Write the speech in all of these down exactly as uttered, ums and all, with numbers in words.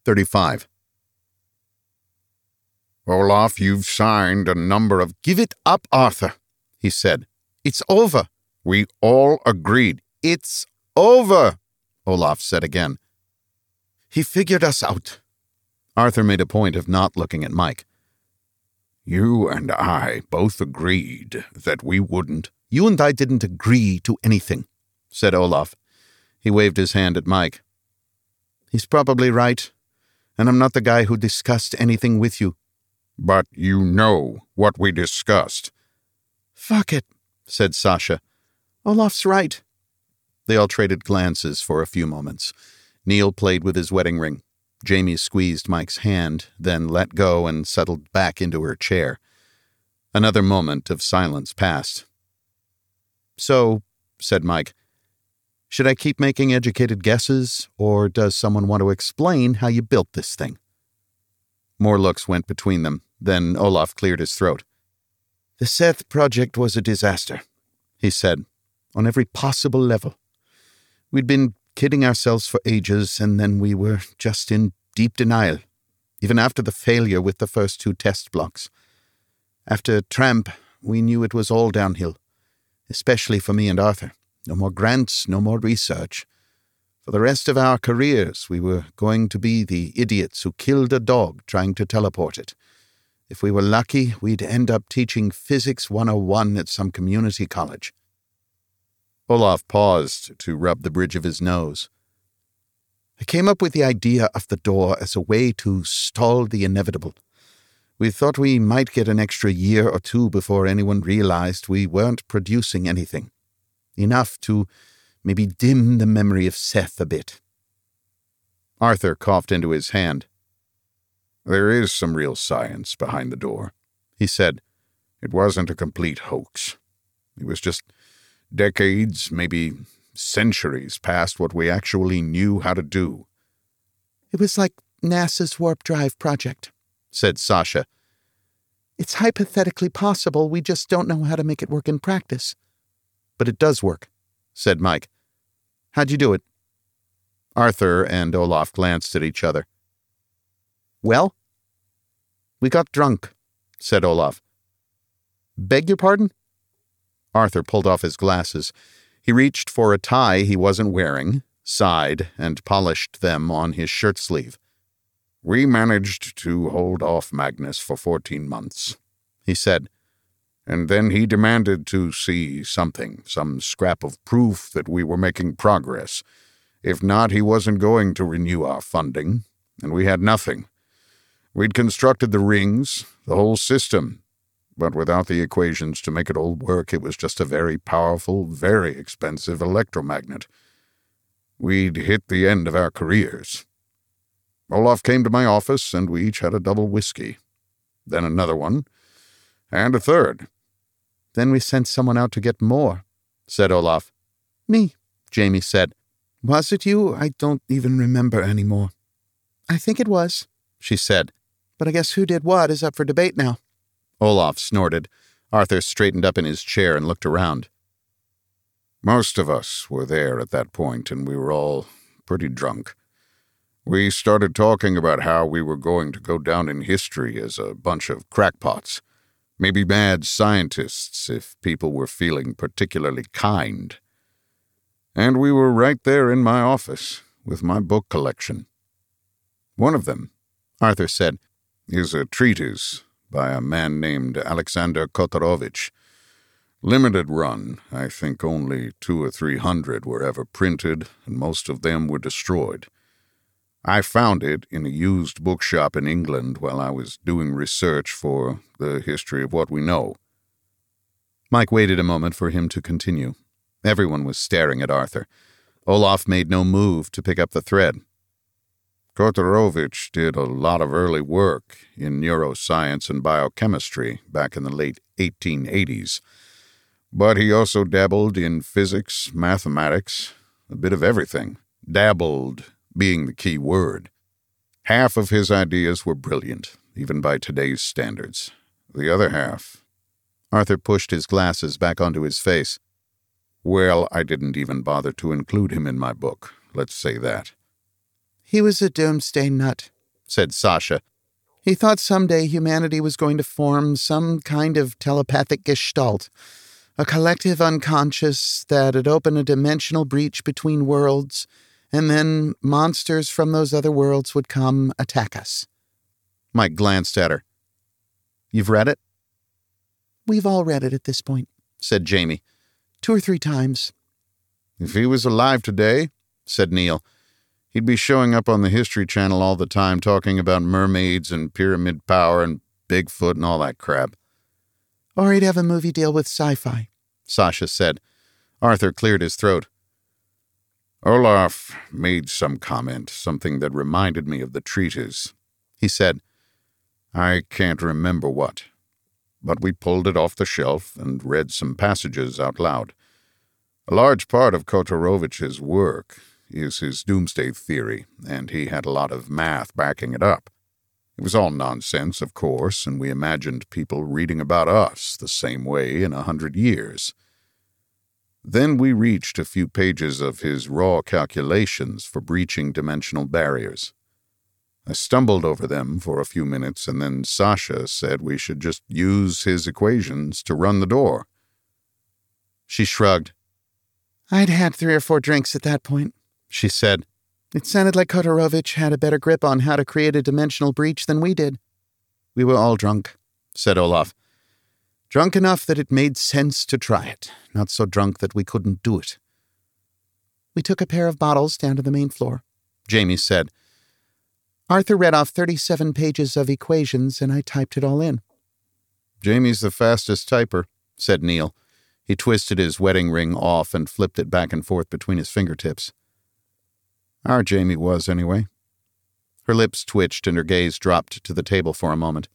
thirty-five. Olaf, you've signed a number of— Give it up, Arthur, he said. It's over. We all agreed. It's over, Olaf said again. He figured us out. Arthur made a point of not looking at Mike. You and I both agreed that we wouldn't. You and I didn't agree to anything, said Olaf. He waved his hand at Mike. He's probably right, and I'm not the guy who discussed anything with you. But you know what we discussed. Fuck it, said Sasha. Olaf's right. They all traded glances for a few moments. Neil played with his wedding ring. Jamie squeezed Mike's hand, then let go and settled back into her chair. Another moment of silence passed. So, said Mike, should I keep making educated guesses, or does someone want to explain how you built this thing? More looks went between them. Then Olaf cleared his throat. The Seth project was a disaster, he said, on every possible level. We'd been kidding ourselves for ages, and then we were just in deep denial, even after the failure with the first two test blocks. After Tramp, we knew it was all downhill, especially for me and Arthur. No more grants, no more research. For the rest of our careers, we were going to be the idiots who killed a dog trying to teleport it. If we were lucky, we'd end up teaching Physics one oh one at some community college. Olaf paused to rub the bridge of his nose. I came up with the idea of the door as a way to stall the inevitable. We thought we might get an extra year or two before anyone realized we weren't producing anything. Enough to maybe dim the memory of Seth a bit. Arthur coughed into his hand. There is some real science behind the door, he said. It wasn't a complete hoax. It was just decades, maybe centuries past what we actually knew how to do. It was like NASA's warp drive project, said Sasha. It's hypothetically possible, we just don't know how to make it work in practice. But it does work, said Mike. How'd you do it? Arthur and Olaf glanced at each other. Well? We got drunk, said Olaf. Beg your pardon? Arthur pulled off his glasses. He reached for a tie he wasn't wearing, sighed, and polished them on his shirt sleeve. We managed to hold off Magnus for fourteen months, he said. And then he demanded to see something, some scrap of proof that we were making progress. If not, he wasn't going to renew our funding, and we had nothing. We'd constructed the rings, the whole system, but without the equations to make it all work, it was just a very powerful, very expensive electromagnet. We'd hit the end of our careers. Olaf came to my office, and we each had a double whiskey. Then another one, and a third. Then we sent someone out to get more, said Olaf. Me, Jamie said. Was it you? I don't even remember anymore. I think it was, she said. But I guess who did what is up for debate now. Olaf snorted. Arthur straightened up in his chair and looked around. Most of us were there at that point, and we were all pretty drunk. We started talking about how we were going to go down in history as a bunch of crackpots. Maybe mad scientists if people were feeling particularly kind. And we were right there in my office with my book collection. One of them, Arthur said, is a treatise by a man named Alexander Kotorovich. Limited run, I think only two or three hundred were ever printed, and most of them were destroyed. I found it in a used bookshop in England while I was doing research for the history of what we know. Mike waited a moment for him to continue. Everyone was staring at Arthur. Olaf made no move to pick up the thread. Kotorovich did a lot of early work in neuroscience and biochemistry back in the late eighteen eighties. But he also dabbled in physics, mathematics, a bit of everything. Dabbled being the key word. Half of his ideas were brilliant, even by today's standards. The other half... Arthur pushed his glasses back onto his face. Well, I didn't even bother to include him in my book, let's say that. He was a doomsday nut, said Sasha. He thought someday humanity was going to form some kind of telepathic gestalt, a collective unconscious that'd open a dimensional breach between worlds, and then monsters from those other worlds would come attack us. Mike glanced at her. You've read it? We've all read it at this point, said Jamie. Two or three times. If he was alive today, said Neil, he'd be showing up on the History Channel all the time talking about mermaids and pyramid power and Bigfoot and all that crap. Or he'd have a movie deal with sci-fi, Sasha said. Arthur cleared his throat. Olaf made some comment, something that reminded me of the treatise, he said. I can't remember what, but we pulled it off the shelf and read some passages out loud. A large part of Kotorovich's work is his doomsday theory, and he had a lot of math backing it up. It was all nonsense, of course, and we imagined people reading about us the same way in a hundred years. Then we reached a few pages of his raw calculations for breaching dimensional barriers. I stumbled over them for a few minutes, and then Sasha said we should just use his equations to run the door. She shrugged. I'd had three or four drinks at that point, she said. It sounded like Kotorovich had a better grip on how to create a dimensional breach than we did. We were all drunk, said Olaf. Drunk enough that it made sense to try it, not so drunk that we couldn't do it. We took a pair of bottles down to the main floor, Jamie said. Arthur read off thirty-seven pages of equations, and I typed it all in. Jamie's the fastest typer, said Neil. He twisted his wedding ring off and flipped it back and forth between his fingertips. Our Jamie was, anyway. Her lips twitched and her gaze dropped to the table for a moment.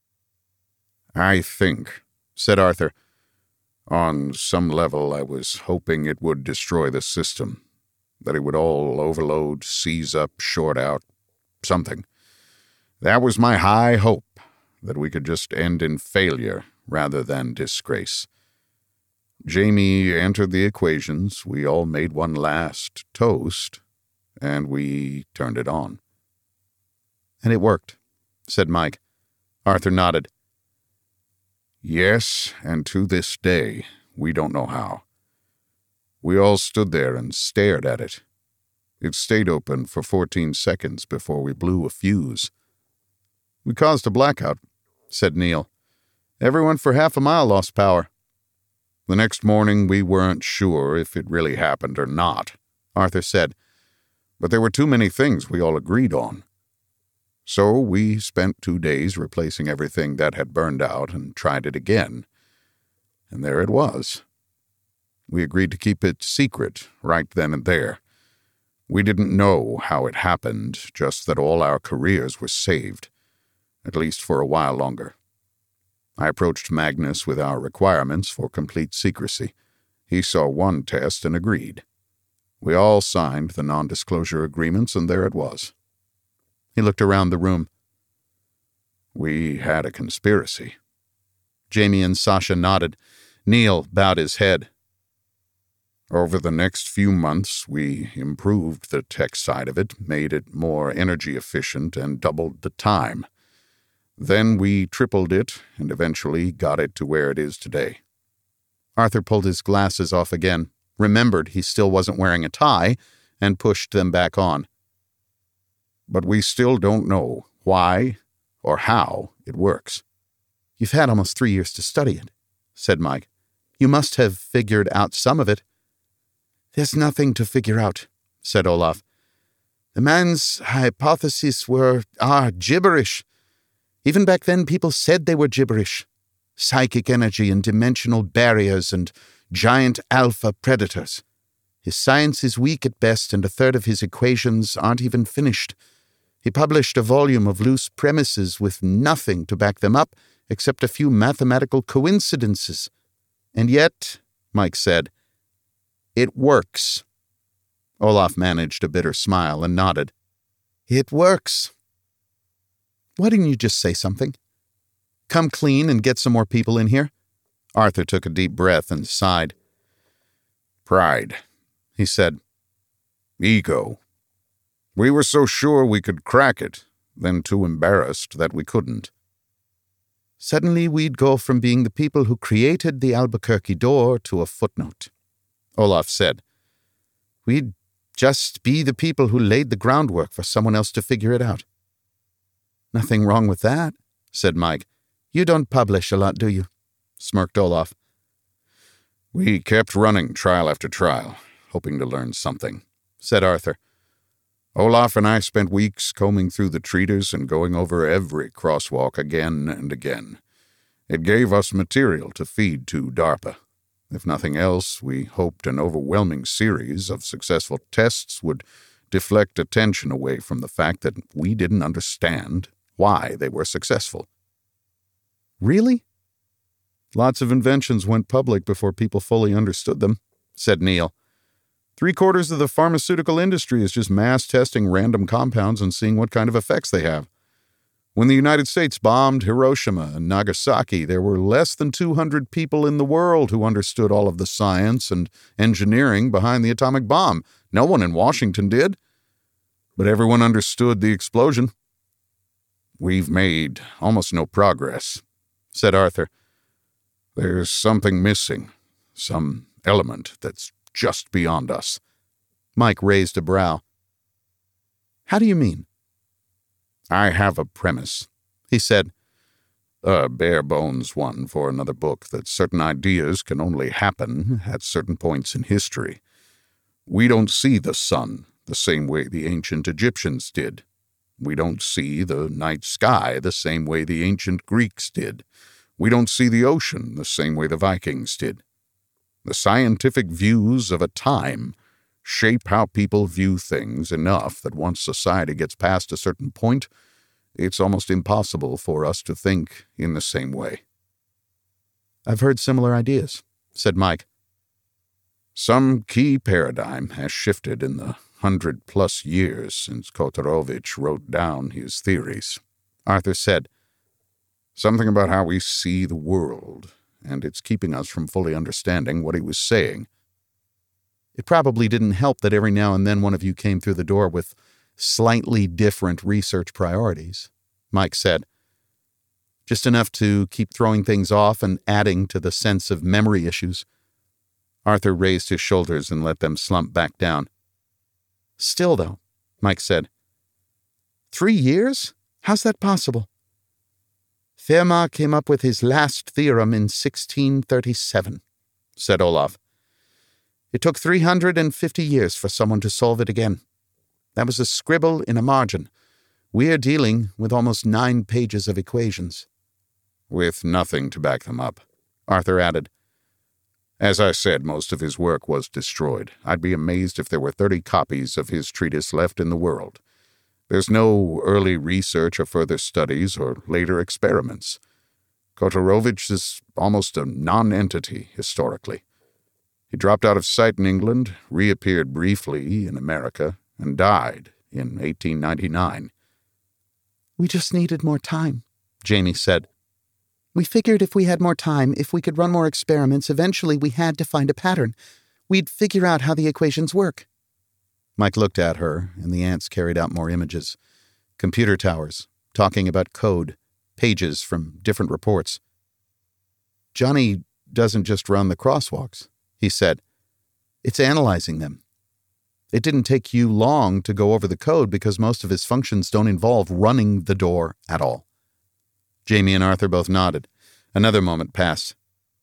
I think, said Arthur, on some level I was hoping it would destroy the system, that it would all overload, seize up, short out, something. That was my high hope, that we could just end in failure rather than disgrace. Jamie entered the equations, we all made one last toast, and we turned it on. And it worked, said Mike. Arthur nodded. Yes, and to this day, we don't know how. We all stood there and stared at it. It stayed open for fourteen seconds before we blew a fuse. We caused a blackout, said Neil. Everyone for half a mile lost power. The next morning we weren't sure if it really happened or not, Arthur said, but there were too many things we all agreed on. So we spent two days replacing everything that had burned out and tried it again. And there it was. We agreed to keep it secret right then and there. We didn't know how it happened, just that all our careers were saved, at least for a while longer. I approached Magnus with our requirements for complete secrecy. He saw one test and agreed. We all signed the non-disclosure agreements, and there it was. He looked around the room. We had a conspiracy. Jamie and Sasha nodded. Neil bowed his head. Over the next few months, we improved the tech side of it, made it more energy efficient, and doubled the time. Then we tripled it, and eventually got it to where it is today. Arthur pulled his glasses off again, remembered he still wasn't wearing a tie, and pushed them back on. But we still don't know why or how it works. You've had almost three years to study it, said Mike. You must have figured out some of it. There's nothing to figure out, said Olaf. The man's hypotheses were, ah, gibberish. Even back then, people said they were gibberish. Psychic energy and dimensional barriers and giant alpha predators. His science is weak at best, and a third of his equations aren't even finished. He published a volume of loose premises with nothing to back them up except a few mathematical coincidences. And yet, Mike said, it works. Olaf managed a bitter smile and nodded. It works. Why didn't you just say something? Come clean and get some more people in here? Arthur took a deep breath and sighed. Pride, he said. Ego. We were so sure we could crack it then too embarrassed that we couldn't. Suddenly we'd go from being the people who created the Albuquerque door to a footnote, Olaf said. We'd just be the people who laid the groundwork for someone else to figure it out. Nothing wrong with that, said Mike. You don't publish a lot, do you? Smirked Olaf. We kept running trial after trial, hoping to learn something, said Arthur. Olaf and I spent weeks combing through the treatise and going over every crosswalk again and again. It gave us material to feed to DARPA. If nothing else, we hoped an overwhelming series of successful tests would deflect attention away from the fact that we didn't understand why they were successful. Really? Lots of inventions went public before people fully understood them, said Neil. Three quarters of the pharmaceutical industry is just mass testing random compounds and seeing what kind of effects they have. When the United States bombed Hiroshima and Nagasaki, there were less than two hundred people in the world who understood all of the science and engineering behind the atomic bomb. No one in Washington did. But everyone understood the explosion. We've made almost no progress, said Arthur. There's something missing, some element that's just beyond us. Mike raised a brow. How do you mean? I have a premise, he said. A bare-bones one for another book, that certain ideas can only happen at certain points in history. We don't see the sun the same way the ancient Egyptians did. We don't see the night sky the same way the ancient Greeks did. We don't see the ocean the same way the Vikings did. The scientific views of a time shape how people view things enough that once society gets past a certain point, it's almost impossible for us to think in the same way. I've heard similar ideas, said Mike. Some key paradigm has shifted in the hundred-plus years since Kotorovich wrote down his theories, Arthur said. Something about how we see the world, and it's keeping us from fully understanding what he was saying. It probably didn't help that every now and then one of you came through the door with slightly different research priorities, Mike said. Just enough to keep throwing things off and adding to the sense of memory issues. Arthur raised his shoulders and let them slump back down. Still, though, Mike said. Three years? How's that possible? Fermat came up with his last theorem in sixteen thirty-seven, said Olaf. It took three hundred fifty years for someone to solve it again. That was a scribble in a margin. We're dealing with almost nine pages of equations. With nothing to back them up, Arthur added. As I said, most of his work was destroyed. I'd be amazed if there were thirty copies of his treatise left in the world. There's no early research or further studies or later experiments. Kotorovich is almost a non-entity historically. He dropped out of sight in England, reappeared briefly in America, and died in eighteen ninety-nine. We just needed more time, Jamie said. We figured if we had more time, if we could run more experiments, eventually we had to find a pattern. We'd figure out how the equations work. Mike looked at her, and the ants carried out more images. Computer towers, talking about code, pages from different reports. Johnny doesn't just run the crosswalks, he said. It's analyzing them. It didn't take you long to go over the code because most of his functions don't involve running the door at all. Jamie and Arthur both nodded. Another moment passed.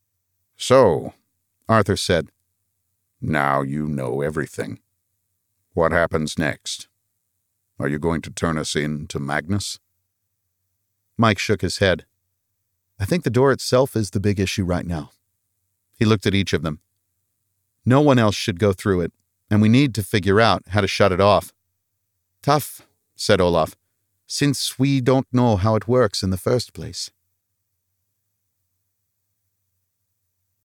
So, Arthur said, now you know everything. What happens next? Are you going to turn us in to Magnus? Mike shook his head. I think the door itself is the big issue right now. He looked at each of them. No one else should go through it, and we need to figure out how to shut it off. Tough, said Olaf, since we don't know how it works in the first place.